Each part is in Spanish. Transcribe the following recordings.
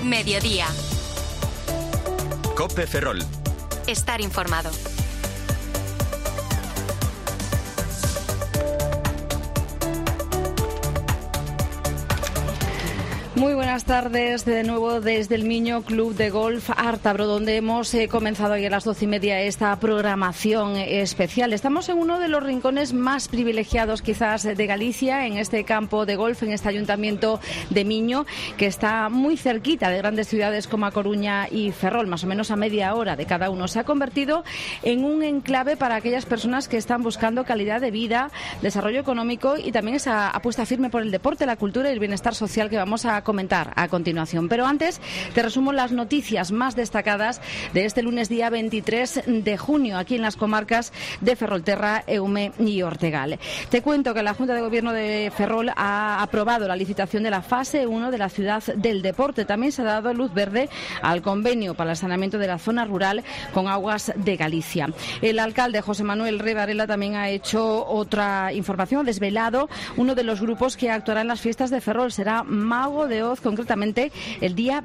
Mediodía. COPE Ferrol. Estar informado. Muy buenas tardes de nuevo desde el Miño Club de Golf Ártabro, donde hemos comenzado hoy a las 12:30 esta programación especial. Estamos en uno de los rincones más privilegiados quizás de Galicia, en este campo de golf, en este ayuntamiento de Miño, que está muy cerquita de grandes ciudades como A Coruña y Ferrol, más o menos a media hora de cada uno. Se ha convertido en un enclave para aquellas personas que están buscando calidad de vida, desarrollo económico y también esa apuesta firme por el deporte, la cultura y el bienestar social que vamos a comentar a continuación. Pero antes te resumo las noticias más destacadas de este lunes día 23 de junio aquí en las comarcas de Ferrolterra, Eume y Ortegal. Te cuento que la Junta de Gobierno de Ferrol ha aprobado la licitación de la fase 1 de la ciudad del deporte. También se ha dado luz verde al convenio para el saneamiento de la zona rural con Aguas de Galicia. El alcalde José Manuel Rey Varela también ha hecho otra información, ha desvelado uno de los grupos que actuará en las fiestas de Ferrol. Será Mago de Oz, concretamente el día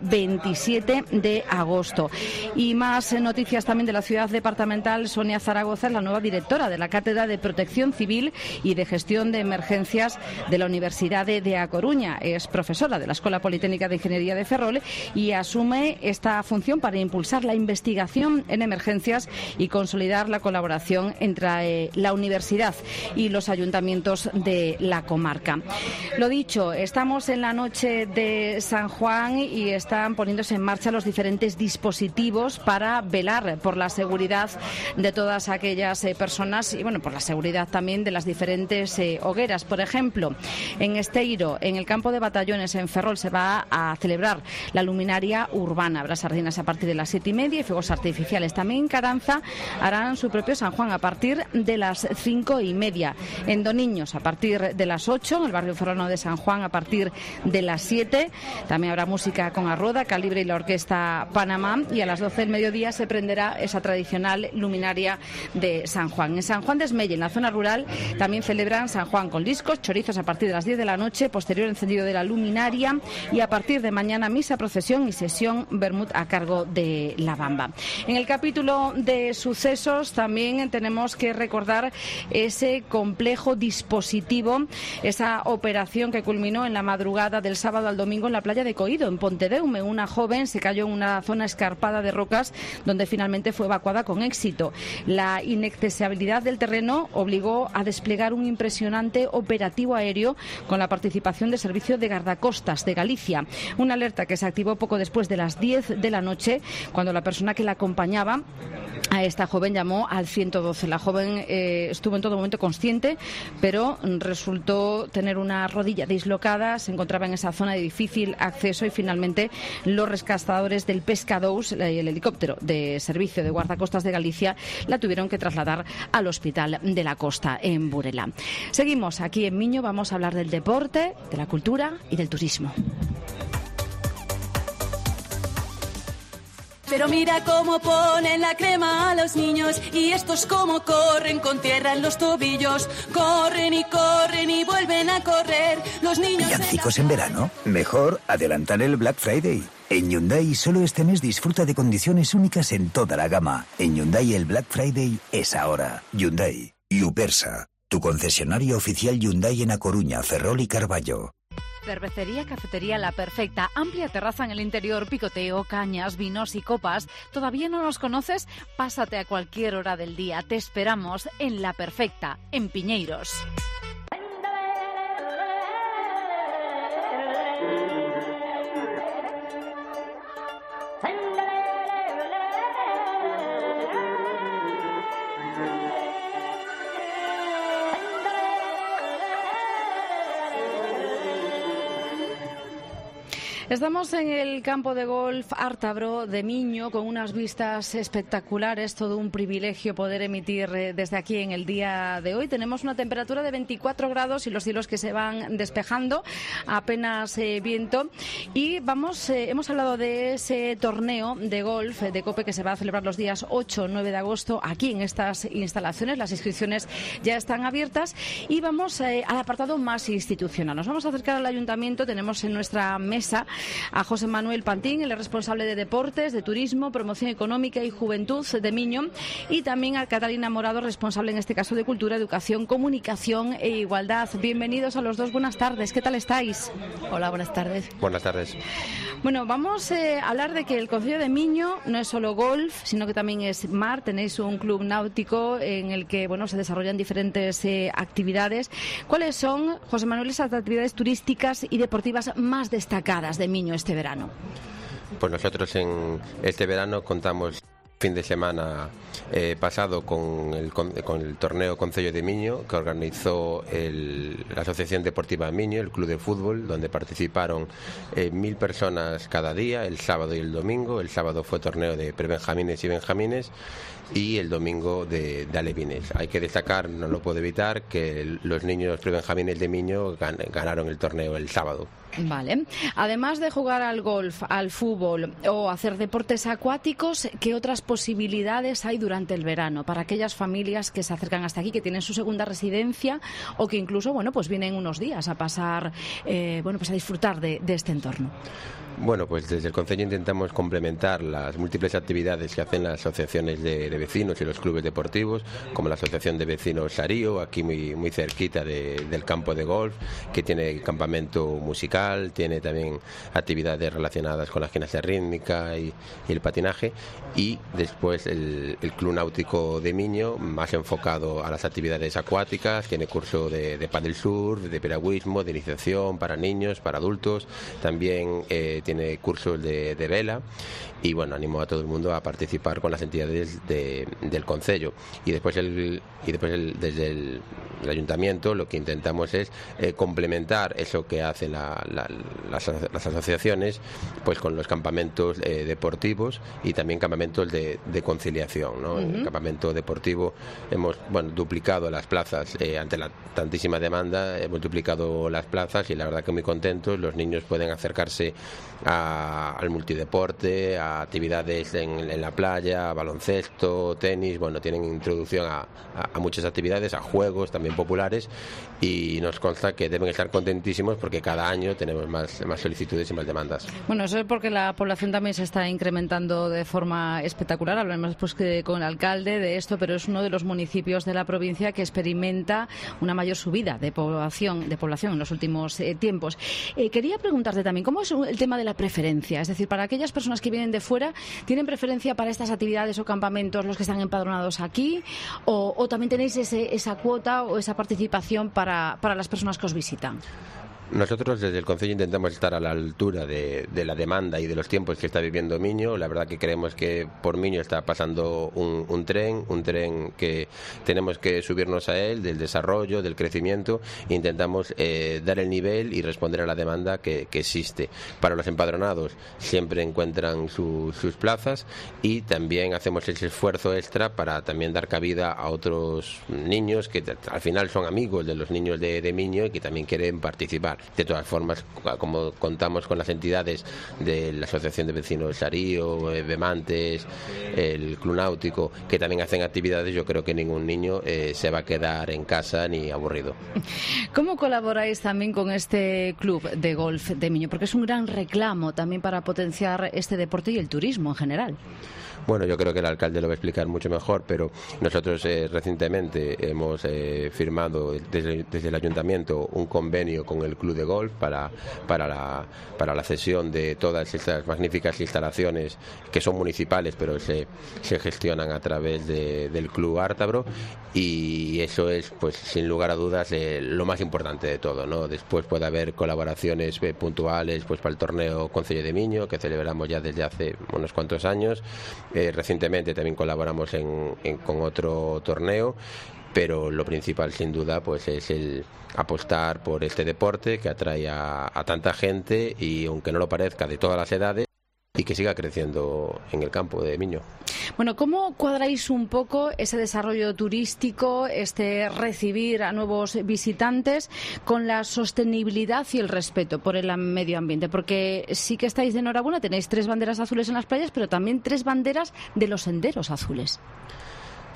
27 de agosto. Y más noticias también de la ciudad departamental. Sonia Zaragoza es la nueva directora de la Cátedra de Protección Civil y de Gestión de Emergencias de la Universidad de A Coruña. Es profesora de la Escuela Politécnica de Ingeniería de Ferrol y asume esta función para impulsar la investigación en emergencias y consolidar la colaboración entre la universidad y los ayuntamientos de la comarca. Lo dicho, estamos en la noche de San Juan y están poniéndose en marcha los diferentes dispositivos para velar por la seguridad de todas aquellas personas y por la seguridad también de las diferentes hogueras. Por ejemplo, en Esteiro, en el campo de batallones en Ferrol, se va a celebrar la luminaria urbana. Habrá sardinas a partir de las 7:30 y fuegos artificiales. También en Caranza harán su propio San Juan a partir de las 5:30. En Doniños a partir de las 8, en el barrio ferrolano de San Juan a partir de las 7. También habrá música con Arroda, Calibre y la Orquesta Panamá, y a las 12 del mediodía se prenderá esa tradicional luminaria de San Juan. En San Juan de Esmella, en la zona rural, también celebran San Juan con discos, chorizos a partir de las 10 de la noche, posterior encendido de la luminaria y a partir de mañana misa, procesión y sesión vermut a cargo de la Bamba. En el capítulo de sucesos también tenemos que recordar ese complejo dispositivo, esa operación que culminó en la madrugada del sábado al domingo en la playa de Coído, en Pontedeume. Una joven se cayó en una zona escarpada de rocas donde finalmente fue evacuada con éxito. La inaccesibilidad del terreno obligó a desplegar un impresionante operativo aéreo con la participación del Servicio de Guardacostas de Galicia. Una alerta que se activó poco después de las 10 de la noche, cuando la persona que la acompañaba a esta joven llamó al 112. La joven estuvo en todo momento consciente, pero resultó tener una rodilla dislocada, se encontraba en esa zona de difícil acceso y finalmente los rescatadores del Pescadous, el helicóptero de servicio de guardacostas de Galicia, la tuvieron que trasladar al Hospital de la Costa en Burela. Seguimos aquí en Miño, vamos a hablar del deporte, de la cultura y del turismo. Pero mira cómo ponen la crema a los niños y estos cómo corren con tierra en los tobillos. Corren y vuelven a correr. Los niños... ¿Villancicos en verano? Mejor adelantar el Black Friday. En Hyundai solo este mes disfruta de condiciones únicas en toda la gama. En Hyundai el Black Friday es ahora. Hyundai. Yupersa, tu concesionario oficial Hyundai en A Coruña, Ferrol y Carballo. Cervecería, cafetería La Perfecta, amplia terraza en el interior, picoteo, cañas, vinos y copas. ¿Todavía no nos conoces? Pásate a cualquier hora del día. Te esperamos en La Perfecta, en Piñeiros. Estamos en el campo de golf Ártabro de Miño con unas vistas espectaculares, todo un privilegio poder emitir desde aquí en el día de hoy. Tenemos una temperatura de 24 grados y los cielos que se van despejando, apenas viento. Y hemos hablado de ese torneo de golf de COPE que se va a celebrar los días 8 o 9 de agosto aquí en estas instalaciones. Las inscripciones ya están abiertas y vamos al apartado más institucional. Nos vamos a acercar al ayuntamiento. Tenemos en nuestra mesa a José Manuel Pantín, el responsable de Deportes, de Turismo, Promoción Económica y Juventud de Miño, y también a Catalina Morado, responsable en este caso de Cultura, Educación, Comunicación e Igualdad. Bienvenidos a los dos, buenas tardes. ¿Qué tal estáis? Hola, buenas tardes. Buenas tardes. Bueno, vamos a hablar de que el concello de Miño no es solo golf, sino que también es mar. Tenéis un club náutico en el que se desarrollan diferentes actividades. ¿Cuáles son, José Manuel, esas actividades turísticas y deportivas más destacadas de Miño este verano? Pues nosotros en este verano contamos fin de semana pasado con el torneo Concello de Miño, que organizó la Asociación Deportiva Miño, el club de fútbol, donde participaron 1.000 personas cada día, el sábado y el domingo. El sábado fue torneo de prebenjamines y benjamines, y el domingo de alevines. Hay que destacar, no lo puedo evitar, que los niños prebenjamines de Miño ganaron el torneo el sábado. Vale. Además de jugar al golf, al fútbol o hacer deportes acuáticos, ¿qué otras posibilidades hay durante el verano para aquellas familias que se acercan hasta aquí, que tienen su segunda residencia o que incluso, vienen unos días a pasar, a disfrutar de este entorno? Bueno, pues desde el concello intentamos complementar las múltiples actividades que hacen las asociaciones de vecinos y los clubes deportivos, como la Asociación de Vecinos Sarío, aquí muy cerquita del campo de golf, que tiene campamento musical, tiene también actividades relacionadas con la gimnasia rítmica y el patinaje, y después el Club Náutico de Miño, más enfocado a las actividades acuáticas, tiene curso de paddle surf, de piragüismo, de iniciación para niños, para adultos, también tiene cursos de vela, y animo a todo el mundo a participar con las entidades del concello. Y después desde el ayuntamiento lo que intentamos es complementar eso que hacen las asociaciones, pues con los campamentos deportivos y también campamentos de conciliación, ¿no? En el campamento deportivo hemos duplicado las plazas ante la tantísima demanda, hemos duplicado las plazas, y la verdad que muy contentos. Los niños pueden acercarse al multideporte, a actividades en la playa, a baloncesto, tenis, tienen introducción a muchas actividades, a juegos también populares, y nos consta que deben estar contentísimos porque cada año tenemos más solicitudes y más demandas. Eso es porque la población también se está incrementando de forma espectacular. Hablaremos después con el alcalde de esto, pero es uno de los municipios de la provincia que experimenta una mayor subida de población en los últimos tiempos. Quería preguntarte también, ¿cómo es el tema de la preferencia? Es decir, para aquellas personas que vienen de fuera, ¿tienen preferencia para estas actividades o campamentos los que están empadronados aquí? ¿O también tenéis esa cuota o esa participación para las personas que os visitan? Nosotros desde el concello intentamos estar a la altura de la demanda y de los tiempos que está viviendo Miño. La verdad que creemos que por Miño está pasando un tren que tenemos que subirnos a él, del desarrollo, del crecimiento. Intentamos dar el nivel y responder a la demanda que existe. Para los empadronados siempre encuentran sus plazas, y también hacemos ese esfuerzo extra para también dar cabida a otros niños que al final son amigos de los niños de Miño y que también quieren participar. De todas formas, como contamos con las entidades de la Asociación de Vecinos Sarío, Bemantes, el Club Náutico, que también hacen actividades, yo creo que ningún niño se va a quedar en casa ni aburrido. ¿Cómo colaboráis también con este club de golf de Miño? Porque es un gran reclamo también para potenciar este deporte y el turismo en general. Yo creo que el alcalde lo va a explicar mucho mejor, pero nosotros recientemente hemos firmado desde el ayuntamiento un convenio con el club de golf para la cesión de todas estas magníficas instalaciones que son municipales, pero se gestionan a través del club Ártabro, y eso es, pues sin lugar a dudas, lo más importante de todo, ¿no? Después puede haber colaboraciones puntuales, pues para el torneo Concello de Miño, que celebramos ya desde hace unos cuantos años. Recientemente también colaboramos con otro torneo, pero lo principal sin duda pues es el apostar por este deporte que atrae a tanta gente, y aunque no lo parezca, de todas las edades, y que siga creciendo en el campo de Miño. ¿Cómo cuadráis un poco ese desarrollo turístico, recibir a nuevos visitantes, con la sostenibilidad y el respeto por el medio ambiente? Porque sí que estáis de enhorabuena, tenéis 3 banderas azules en las playas, pero también 3 banderas de los senderos azules.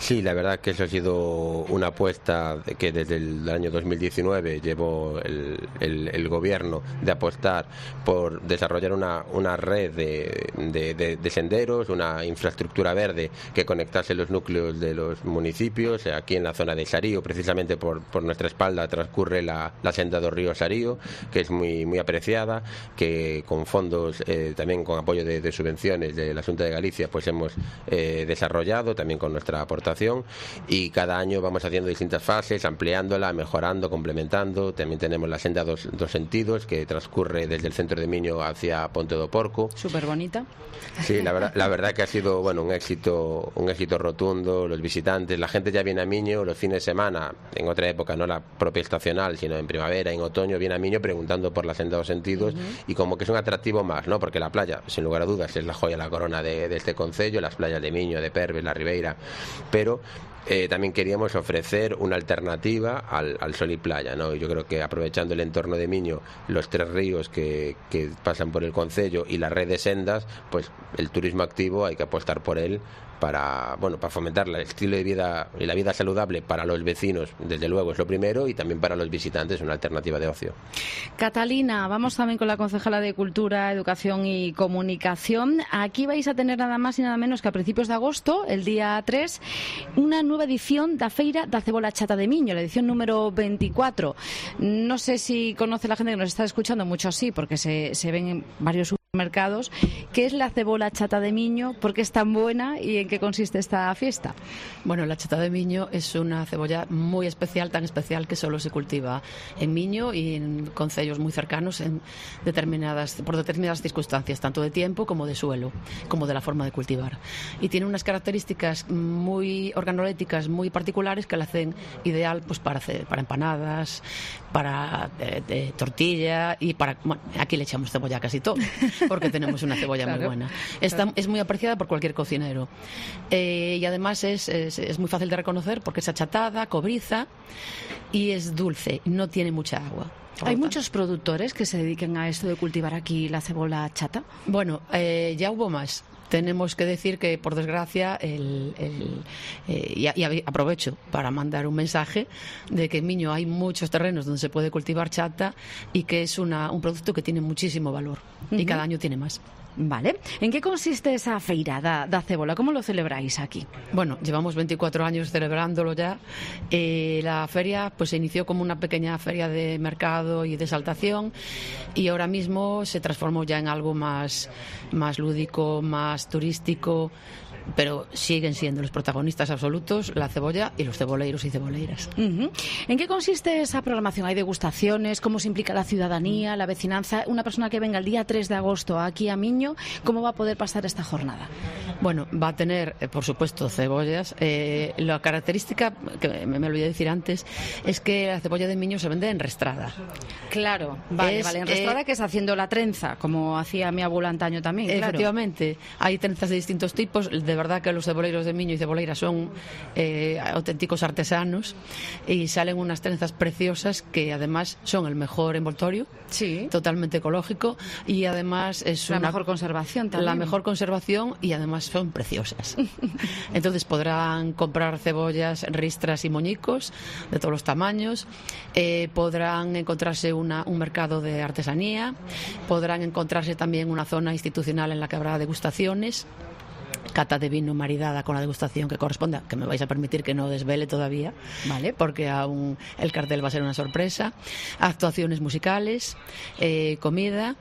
Sí, la verdad que eso ha sido una apuesta que desde el año 2019 llevó el gobierno, de apostar por desarrollar una red de senderos, una infraestructura verde que conectase los núcleos de los municipios. Aquí en la zona de Sarío, precisamente por nuestra espalda, transcurre la senda do Río Sarío, que es muy apreciada, que con fondos, también con apoyo de subvenciones de la Xunta de Galicia, pues hemos desarrollado también con nuestra aportación, y cada año vamos haciendo distintas fases, ampliándola, mejorando, complementando. También tenemos la senda dos sentidos, que transcurre desde el centro de Miño hacia Ponte do Porco. Súper bonita. Sí, la verdad que ha sido un éxito rotundo. Los visitantes, la gente ya viene a Miño los fines de semana, en otra época, no la propia estacional, sino en primavera, en otoño, viene a Miño preguntando por la senda dos sentidos, y como que es un atractivo más, ¿no? Porque la playa, sin lugar a dudas, es la joya, la corona de este concello, las playas de Miño, de Perves, la Ribeira, pero también queríamos ofrecer una alternativa al sol y playa, ¿no? Yo creo que aprovechando el entorno de Miño, los 3 ríos que pasan por el concello y la red de sendas, pues el turismo activo hay que apostar por él para fomentar el estilo de vida y la vida saludable para los vecinos, desde luego es lo primero, y también para los visitantes una alternativa de ocio. Catalina, vamos también con la concejala de Cultura, Educación y Comunicación. Aquí vais a tener nada más y nada menos que a principios de agosto, el día 3, una nueva edición da Feira da Cebola Chata de Miño, la edición número 24. No sé si conoce la gente que nos está escuchando, mucho sí, porque se ven en varios mercados. ¿Qué es la cebola chata de Miño? ¿Por qué es tan buena y en qué consiste esta fiesta? Bueno, la chata de Miño es una cebolla muy especial, tan especial que solo se cultiva en Miño y en concellos muy cercanos por determinadas circunstancias, tanto de tiempo como de suelo, como de la forma de cultivar. Y tiene unas características muy organolépticas, muy particulares, que la hacen ideal pues para empanadas, para tortilla y aquí le echamos cebolla a casi todo, porque tenemos una cebolla muy buena. Es muy apreciada por cualquier cocinero, y además es muy fácil de reconocer porque es achatada, cobriza y es dulce, no tiene mucha agua. ¿Hay muchos productores que se dediquen a esto de cultivar aquí la cebola chata? Bueno, ya hubo más. Tenemos que decir que, por desgracia, y aprovecho para mandar un mensaje de que en Miño hay muchos terrenos donde se puede cultivar chata y que es un producto que tiene muchísimo valor y cada año tiene más. Vale. ¿En qué consiste esa feira da cebola? ¿Cómo lo celebráis aquí? Bueno, llevamos 24 años celebrándolo ya. La feria pues se inició como una pequeña feria de mercado y de exaltación, y ahora mismo se transformó ya en algo más lúdico, más turístico, pero siguen siendo los protagonistas absolutos la cebolla y los ceboleiros y ceboleiras. ¿En qué consiste esa programación? ¿Hay degustaciones? ¿Cómo se implica la ciudadanía, la vecinanza? Una persona que venga el día 3 de agosto aquí a Miño, ¿cómo va a poder pasar esta jornada? Bueno, va a tener, por supuesto, cebollas. La característica, que me olvidé decir antes, es que la cebolla de Miño se vende enrestrada. Claro, vale, enrestrada, que es haciendo la trenza, como hacía mi abuela antaño también. Efectivamente, hay trenzas de distintos tipos. De verdad que los ceboleiros de Miño y ceboleiras son auténticos artesanos, y salen unas trenzas preciosas que además son el mejor envoltorio, sí, totalmente ecológico, y además es la mejor conservación también. La mejor conservación, y además son preciosas. Entonces podrán comprar cebollas, ristras y moñicos de todos los tamaños, podrán encontrarse un mercado de artesanía, podrán encontrarse también una zona institucional en la que habrá degustaciones, cata de vino maridada con la degustación que corresponda, que me vais a permitir que no desvele todavía, ¿vale? Porque aún el cartel va a ser una sorpresa, actuaciones musicales, comida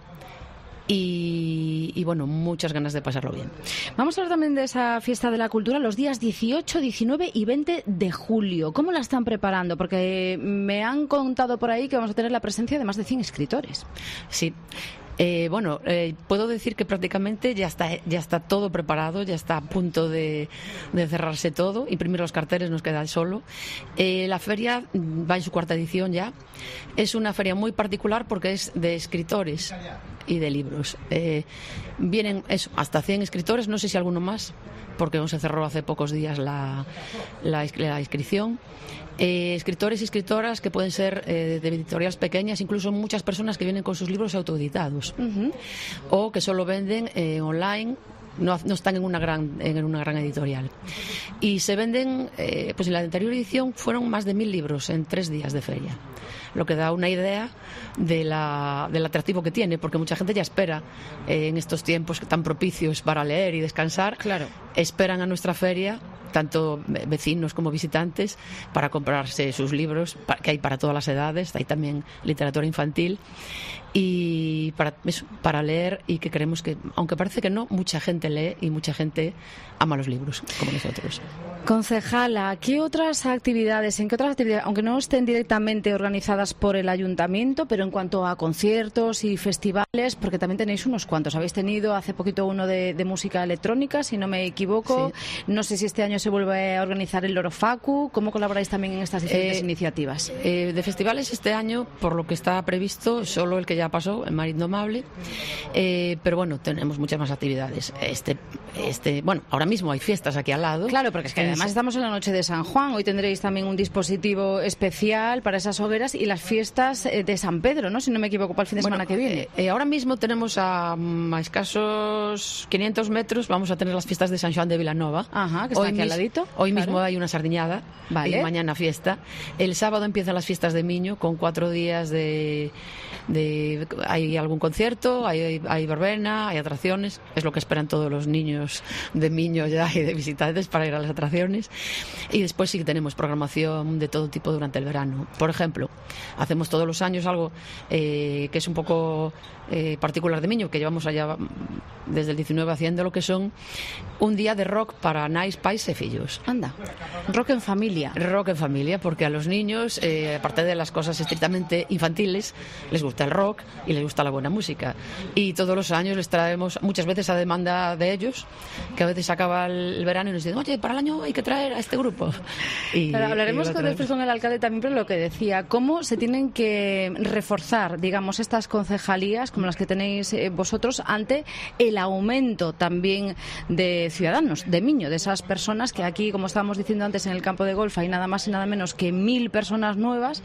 y bueno, muchas ganas de pasarlo bien. Vamos a hablar también de esa fiesta de la cultura los días 18, 19 y 20 de julio. ¿Cómo la están preparando? Porque me han contado por ahí que vamos a tener la presencia de más de 100 escritores. Sí. Puedo decir que prácticamente ya está todo preparado, ya está a punto de cerrarse todo. Imprimir los carteles, nos queda solo. La feria va en su 4ª edición ya. Es una feria muy particular porque es de escritores y de libros. Vienen hasta 100 escritores, no sé si alguno más, porque aún se cerró hace pocos días la inscripción. Escritores y escritoras que pueden ser de editoriales pequeñas, incluso muchas personas que vienen con sus libros autoeditados, o que solo venden online no están en una gran editorial. Y se venden, pues en la anterior edición fueron más de 1000 libros en 3 días de feria, lo que da una idea del atractivo que tiene, porque mucha gente ya espera en estos tiempos tan propicios para leer y descansar, claro, esperan a nuestra feria, tanto vecinos como visitantes, para comprarse sus libros, que hay para todas las edades, hay también literatura infantil, y para leer, y que creemos que, aunque parece que no, mucha gente lee y mucha gente ama los libros, como nosotros. Concejala, ¿qué otras actividades, aunque no estén directamente organizadas por el ayuntamiento, pero en cuanto a conciertos y festivales, porque también tenéis unos cuantos, habéis tenido hace poquito uno de música electrónica, si no me equivoco, sí. No sé si este año se vuelve a organizar el Loro Facu, ¿cómo colaboráis también en estas diferentes iniciativas? De festivales este año, por lo que está previsto, solo el que ya pasó, el Mar Indomable, pero bueno, tenemos muchas más actividades. Bueno, ahora mismo hay fiestas aquí al lado. Claro, porque es que además estamos en la noche de San Juan, hoy tendréis también un dispositivo especial para esas hogueras y las fiestas de San Pedro, ¿no? Si no me equivoco, para el fin de semana que viene. Ahora mismo tenemos a escasos 500 metros, vamos a tener las fiestas de San Juan de Vilanova. Ajá, que está aquí al ladito. Hoy mismo hay una sardiñada, vale. Y mañana fiesta. El sábado empiezan las fiestas de Miño, con 4 días hay algún concierto, hay verbena, hay atracciones, es lo que esperan todos los niños de Miño ya y de visitantes para ir a las atracciones. Y después sí que tenemos programación de todo tipo durante el verano. Por ejemplo, hacemos todos los años algo que es un poco particular de Miño, que llevamos allá desde el 19 haciendo, lo que son un día de rock para nais, pais e fillos. Anda, rock en familia. Rock en familia, porque a los niños, aparte de las cosas estrictamente infantiles, les gusta el rock y les gusta la buena música. Y todos los años les traemos, muchas veces a demanda de ellos, que a veces acaba el verano y nos dicen, oye, para el año hay que traer a este grupo. Claro, hablaremos después con el alcalde también, pero lo que decía, cómo se tienen que reforzar, digamos, estas concejalías como las que tenéis vosotros ante el aumento también de ciudadanos, de Miño, de esas personas que aquí, como estábamos diciendo antes, en el campo de golf hay nada más y nada menos que 1000 personas nuevas.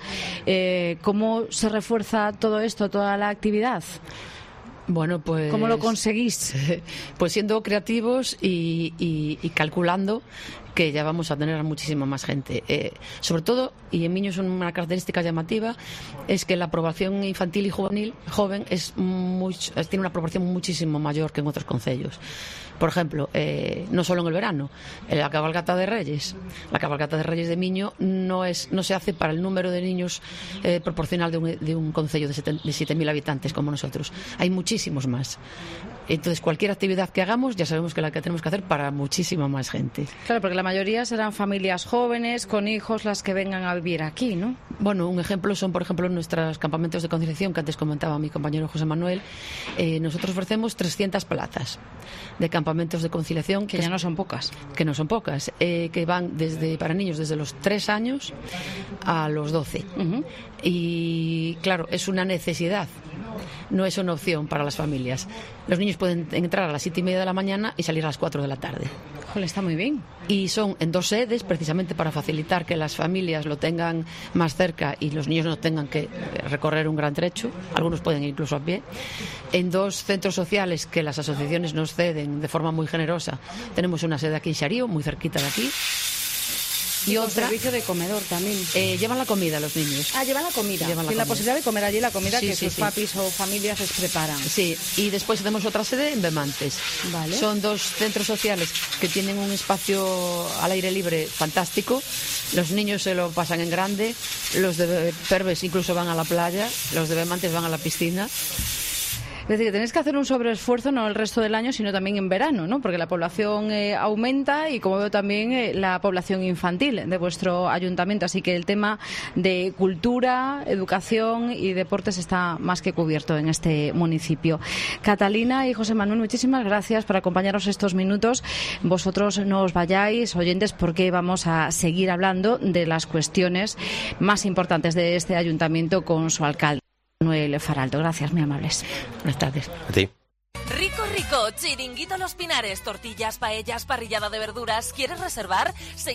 ¿Cómo se refuerza todo esto, toda la actividad? Bueno, pues... ¿Cómo lo conseguís? Pues siendo creativos y calculando que ya vamos a tener a muchísima más gente. Sobre todo, y en Miño es una característica llamativa, es que la población infantil y joven tiene una proporción muchísimo mayor que en otros concellos. Por ejemplo, no solo en el verano, la cabalgata de Reyes. La cabalgata de Reyes de Miño no se hace para el número de niños proporcional de un concello de 7.000 habitantes como nosotros. Hay muchísimos más. Entonces, cualquier actividad que hagamos, ya sabemos que la que tenemos que hacer para muchísima más gente. Claro, porque la mayoría serán familias jóvenes, con hijos, las que vengan a vivir aquí, ¿no? Bueno, un ejemplo son, por ejemplo, nuestros campamentos de conciliación, que antes comentaba mi compañero José Manuel. Nosotros ofrecemos 300 plazas de campamentos de conciliación. Que ya no son pocas. Que no son pocas. Que van para niños desde los 3 años a los 12. Uh-huh. Y, claro, es una necesidad. No es una opción para las familias. Los niños pueden entrar a las 7:30 de la mañana y salir a las 4 de la tarde. Joder, está muy bien. Y son en 2 sedes, precisamente para facilitar que las familias lo tengan más cerca y los niños no tengan que recorrer un gran trecho. Algunos pueden ir incluso a pie. En 2 centros sociales que las asociaciones nos ceden de forma muy generosa. Tenemos una sede aquí en Xarío, muy cerquita de aquí. Y otra, servicio de comedor también. Llevan la comida los niños. Llevan la comida. Tienen la posibilidad de comer allí la comida que sus papis o familias les preparan. Sí, y después tenemos otra sede en Bemantes. Vale. Son 2 centros sociales que tienen un espacio al aire libre fantástico. Los niños se lo pasan en grande. Los de Perves incluso van a la playa. Los de Bemantes van a la piscina. Es decir, que tenéis que hacer un sobreesfuerzo no el resto del año, sino también en verano, ¿no? Porque la población aumenta y, como veo, también la población infantil de vuestro ayuntamiento. Así que el tema de cultura, educación y deportes está más que cubierto en este municipio. Catalina y José Manuel, muchísimas gracias por acompañarnos estos minutos. Vosotros no os vayáis, oyentes, porque vamos a seguir hablando de las cuestiones más importantes de este ayuntamiento con su alcalde, Manuel Faraldo. Gracias, muy amables. Buenas tardes. A ti. Rico, rico, chiringuito Los Pinares, tortillas, paellas, parrillada de verduras. ¿Quieres reservar?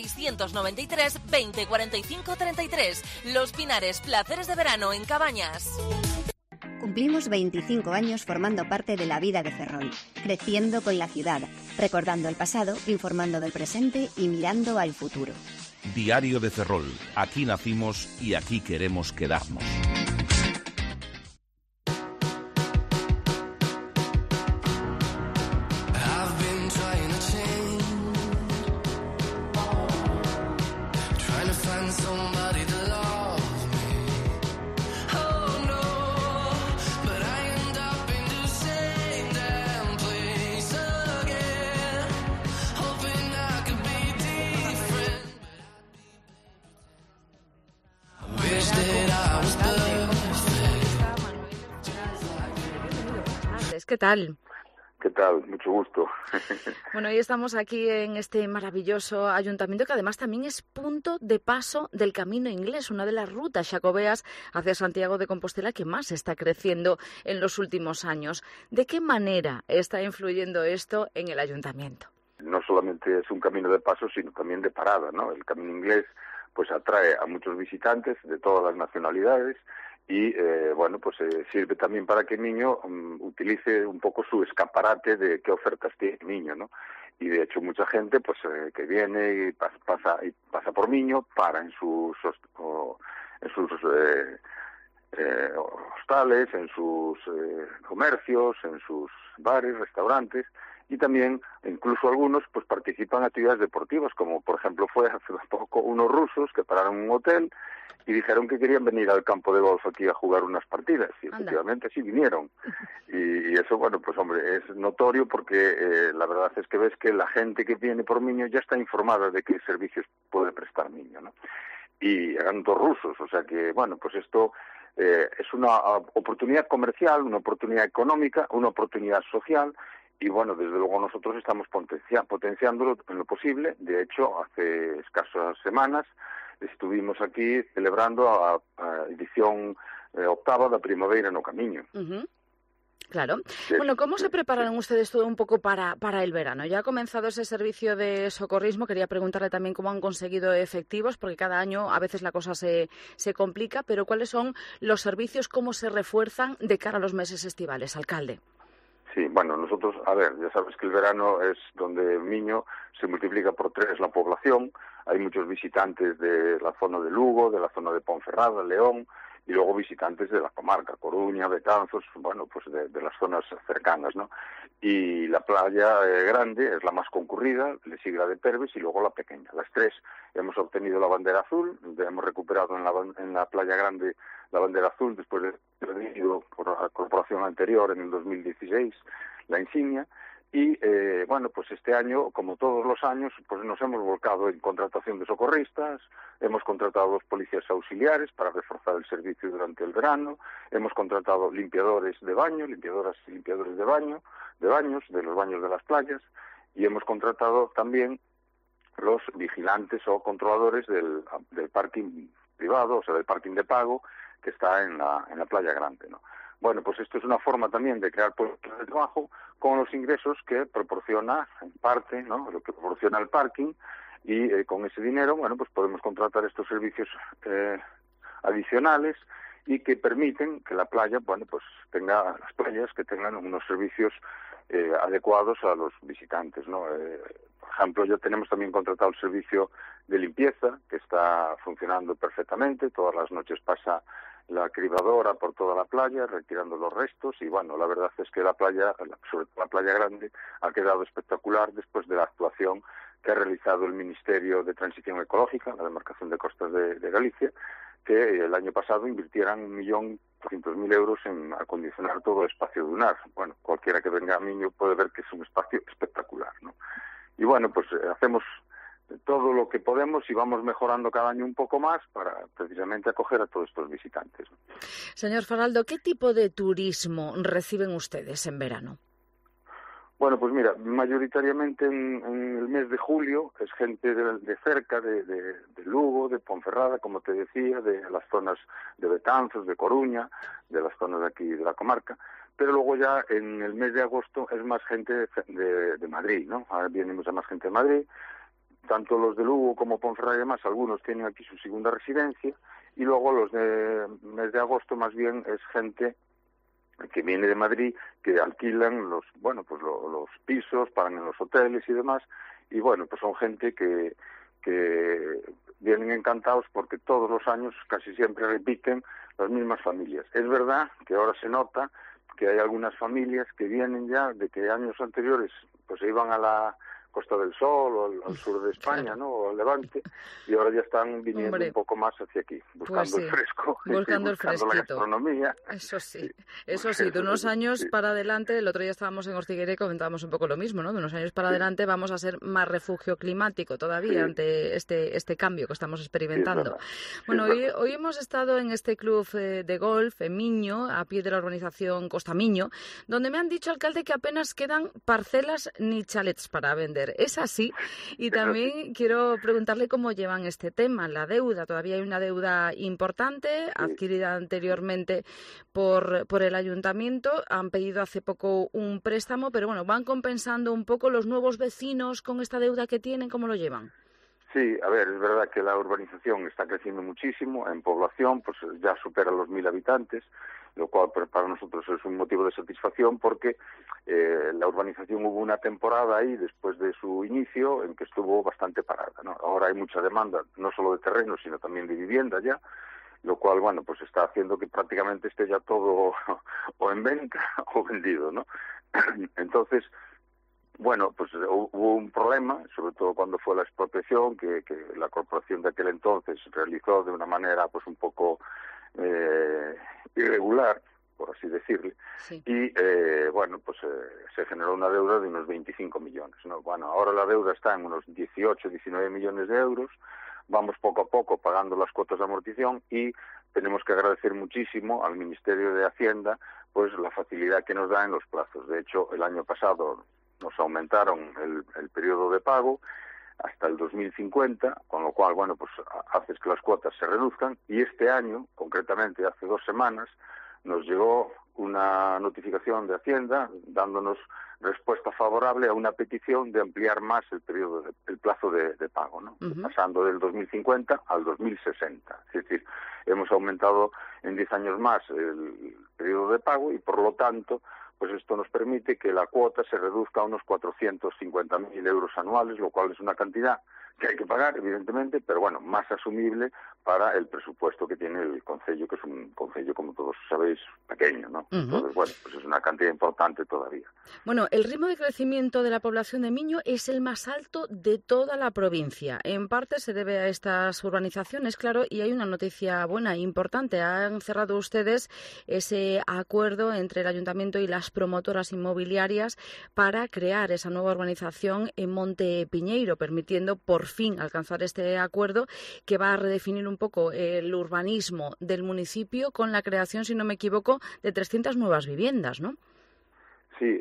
693 20 45 33. Los Pinares, placeres de verano en Cabañas. Cumplimos 25 años formando parte de la vida de Ferrol, creciendo con la ciudad, recordando el pasado, informando del presente y mirando al futuro. Diario de Ferrol. Aquí nacimos y aquí queremos quedarnos. ¿Qué tal? ¿Qué tal? Mucho gusto. Bueno, hoy estamos aquí en este maravilloso ayuntamiento que además también es punto de paso del Camino Inglés, una de las rutas jacobeas hacia Santiago de Compostela que más está creciendo en los últimos años. ¿De qué manera está influyendo esto en el ayuntamiento? No solamente es un camino de paso, sino también de parada, ¿no? El Camino Inglés pues atrae a muchos visitantes de todas las nacionalidades y sirve también para que el niño utilice un poco su escaparate de qué ofertas tiene el niño, ¿no? Y de hecho mucha gente pues que viene y pasa por Miño, para en sus hostales, en sus comercios, en sus bares, restaurantes, y también incluso algunos pues participan en actividades deportivas, como por ejemplo fue hace poco unos rusos que pararon en un hotel y dijeron que querían venir al campo de golf aquí a jugar unas partidas, y efectivamente sí vinieron. Y eso, bueno, pues hombre, es notorio porque la verdad es que ves que la gente que viene por Miño ya está informada de qué servicios puede prestar Miño, ¿no? Y eran dos rusos, o sea que, bueno, pues esto es una oportunidad comercial, una oportunidad económica, una oportunidad social, y bueno, desde luego nosotros estamos potenciándolo en lo posible. De hecho, hace escasas semanas estuvimos aquí celebrando a edición octava da Primavera no Camiño. Claro. Bueno, ¿cómo se preparan ustedes todo un poco para el verano? Ya ha comenzado ese servicio de socorrismo. Quería preguntarle también cómo han conseguido efectivos, porque cada año a veces la cosa se complica, pero ¿cuáles son los servicios, cómo se refuerzan de cara a los meses estivales, alcalde? Sí, bueno, nosotros, a ver, ya sabes que el verano es donde Miño se multiplica por 3 la población. Hay muchos visitantes de la zona de Lugo, de la zona de Ponferrada, León, y luego visitantes de la comarca, Coruña, Betanzos, bueno, pues de las zonas cercanas, ¿no? Y la playa grande es la más concurrida, le sigue la de Perves y luego la pequeña. Las 3 hemos obtenido la bandera azul, hemos recuperado en la playa grande la bandera azul después de haber tenido por la corporación anterior en el 2016 la insignia. Y, pues este año, como todos los años, pues nos hemos volcado en contratación de socorristas, hemos contratado 2 policías auxiliares para reforzar el servicio durante el verano, hemos contratado limpiadores de baño, limpiadoras y limpiadores de baños de los baños de las playas, y hemos contratado también los vigilantes o controladores del parking privado, o sea, del parking de pago, que está en la playa grande, ¿no? Bueno, pues esto es una forma también de crear puestos de trabajo con los ingresos que proporciona, en parte, ¿no?, lo que proporciona el parking, y con ese dinero, bueno, pues podemos contratar estos servicios adicionales y que permiten que la playa, bueno, pues tenga las playas que tengan unos servicios adecuados a los visitantes, ¿no? Por ejemplo, ya tenemos también contratado el servicio de limpieza, que está funcionando perfectamente. Todas las noches pasa la cribadora por toda la playa, retirando los restos, y bueno, la verdad es que la playa, sobre todo la playa grande, ha quedado espectacular después de la actuación que ha realizado el Ministerio de Transición Ecológica, la demarcación de costas de Galicia, que el año pasado invirtieran 1.400.000 euros en acondicionar todo el espacio dunar. Bueno, cualquiera que venga a Miño puede ver que es un espacio espectacular, ¿no? Y bueno, pues hacemos todo lo que podemos y vamos mejorando cada año un poco más para precisamente acoger a todos estos visitantes. Señor Faraldo, ¿qué tipo de turismo reciben ustedes en verano? Bueno, pues mira, mayoritariamente en el mes de julio es gente de cerca, de Lugo, de Ponferrada, como te decía, de las zonas de Betanzos, de Coruña, de las zonas de aquí de la comarca. Pero luego ya en el mes de agosto es más gente de Madrid, ¿no? Ahora viene mucha más gente de Madrid. Tanto los de Lugo como Ponferrada y demás, algunos tienen aquí su segunda residencia, y luego los de mes de agosto más bien es gente que viene de Madrid, que alquilan los pisos, pagan en los hoteles y demás, y bueno, pues son gente que vienen encantados porque todos los años casi siempre repiten las mismas familias. Es verdad que ahora se nota que hay algunas familias que vienen ya de que años anteriores pues se iban a la Costa del Sol o al sur de España, claro, ¿no? O al Levante, y ahora ya están viniendo un poco más hacia aquí, buscando el fresco, buscando el fresquito, la gastronomía. Eso sí, de unos años para adelante, el otro día estábamos en Ortigueira y comentábamos un poco lo mismo, ¿no? De unos años para adelante vamos a ser más refugio climático todavía ante este cambio que estamos experimentando. Bueno, hoy hemos estado en este club de golf en Miño, a pie de la urbanización Costa Miño, donde me han dicho, alcalde, que apenas quedan parcelas ni chalets para vender. ¿Es así? Y también quiero preguntarle cómo llevan este tema, la deuda. Todavía hay una deuda importante adquirida anteriormente por el ayuntamiento. Han pedido hace poco un préstamo, pero bueno, van compensando un poco los nuevos vecinos con esta deuda que tienen. ¿Cómo lo llevan? Sí, a ver, es verdad que la urbanización está creciendo muchísimo en población, pues ya supera los 1.000 habitantes, lo cual para nosotros es un motivo de satisfacción porque la urbanización hubo una temporada ahí después de su inicio en que estuvo bastante parada, ¿no? Ahora hay mucha demanda, no solo de terrenos, sino también de vivienda ya, lo cual, bueno, pues está haciendo que prácticamente esté ya todo o en venta o vendido, ¿no? Entonces, bueno, pues hubo un problema, sobre todo cuando fue la expropiación, que la corporación de aquel entonces realizó de una manera pues un poco irregular, por así decirle, y bueno, pues se generó una deuda de unos 25 millones, ¿no? Bueno, ahora la deuda está en unos 18, 19 millones de euros, vamos poco a poco pagando las cuotas de amortización y tenemos que agradecer muchísimo al Ministerio de Hacienda pues la facilidad que nos da en los plazos. De hecho, el año pasado nos aumentaron el periodo de pago hasta el 2050, con lo cual, bueno, pues haces que las cuotas se reduzcan, y este año, concretamente hace 2 semanas, nos llegó una notificación de Hacienda dándonos respuesta favorable a una petición de ampliar más el plazo de pago, ¿no? Pasando del 2050 al 2060. Es decir, hemos aumentado en 10 años más el periodo de pago y, por lo tanto, pues esto nos permite que la cuota se reduzca a unos 450.000 euros anuales, lo cual es una cantidad que hay que pagar, evidentemente, pero bueno, más asumible para el presupuesto que tiene el concello, que es un concello, como todos sabéis, pequeño, ¿no? Entonces, bueno, pues es una cantidad importante todavía. Bueno, el ritmo de crecimiento de la población de Miño es el más alto de toda la provincia. En parte se debe a estas urbanizaciones, claro, y hay una noticia buena e importante. Han cerrado ustedes ese acuerdo entre el ayuntamiento y las promotoras inmobiliarias para crear esa nueva urbanización en Monte Piñeiro, permitiendo por fin alcanzar este acuerdo que va a redefinir un poco el urbanismo del municipio con la creación, si no me equivoco, de 300 nuevas viviendas, ¿no? Sí,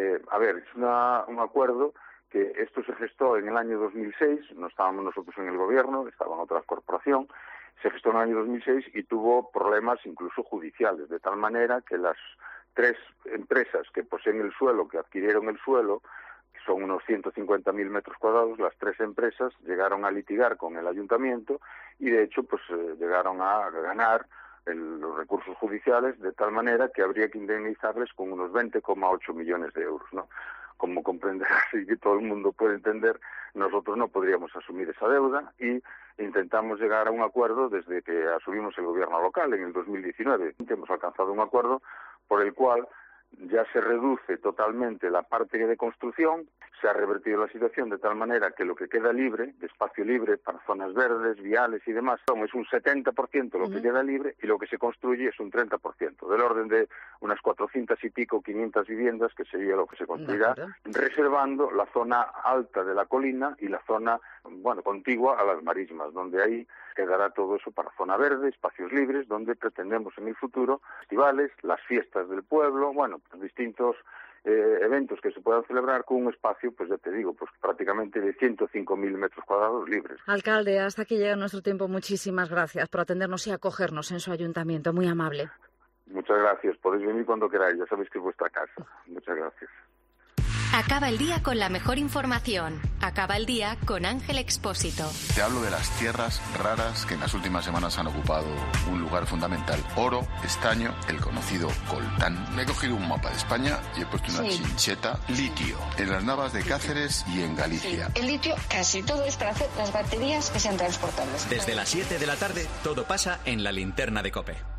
a ver, es un acuerdo que esto se gestó en el año 2006, no estábamos nosotros en el gobierno, estaba en otra corporación, se gestó en el año 2006 y tuvo problemas incluso judiciales, de tal manera que las 3 empresas que poseen el suelo, que adquirieron el suelo, que son unos 150.000 metros cuadrados, las 3 empresas llegaron a litigar con el ayuntamiento y de hecho pues llegaron a ganar los recursos judiciales de tal manera que habría que indemnizarles con unos 20,8 millones de euros, ¿no? Como comprenderás y que todo el mundo puede entender, nosotros no podríamos asumir esa deuda y intentamos llegar a un acuerdo desde que asumimos el gobierno local en el 2019. Hemos alcanzado un acuerdo por el cual ya se reduce totalmente la parte de construcción, se ha revertido la situación de tal manera que lo que queda libre, de espacio libre para zonas verdes, viales y demás, es un 70% lo que queda libre y lo que se construye es un 30%, del orden de unas 400 y pico, 500 viviendas, que sería lo que se construirá, reservando la zona alta de la colina y la zona, bueno, contigua a las marismas, donde ahí quedará todo eso para zona verde, espacios libres, donde pretendemos en el futuro festivales, las fiestas del pueblo, bueno, pues distintos eventos que se puedan celebrar con un espacio, pues ya te digo, pues prácticamente de 105.000 metros cuadrados libres. Alcalde, hasta aquí llega nuestro tiempo. Muchísimas gracias por atendernos y acogernos en su ayuntamiento. Muy amable. Muchas gracias. Podéis venir cuando queráis. Ya sabéis que es vuestra casa. Muchas gracias. Acaba el día con la mejor información. Acaba el día con Ángel Expósito. Te hablo de las tierras raras que en las últimas semanas han ocupado un lugar fundamental. Oro, estaño, el conocido coltán. Me he cogido un mapa de España y he puesto una chincheta. Litio, en las Navas de Cáceres y en Galicia. Sí. El litio casi todo es para hacer las baterías que sean transportables. Desde las 7 de la tarde todo pasa en la linterna de COPE.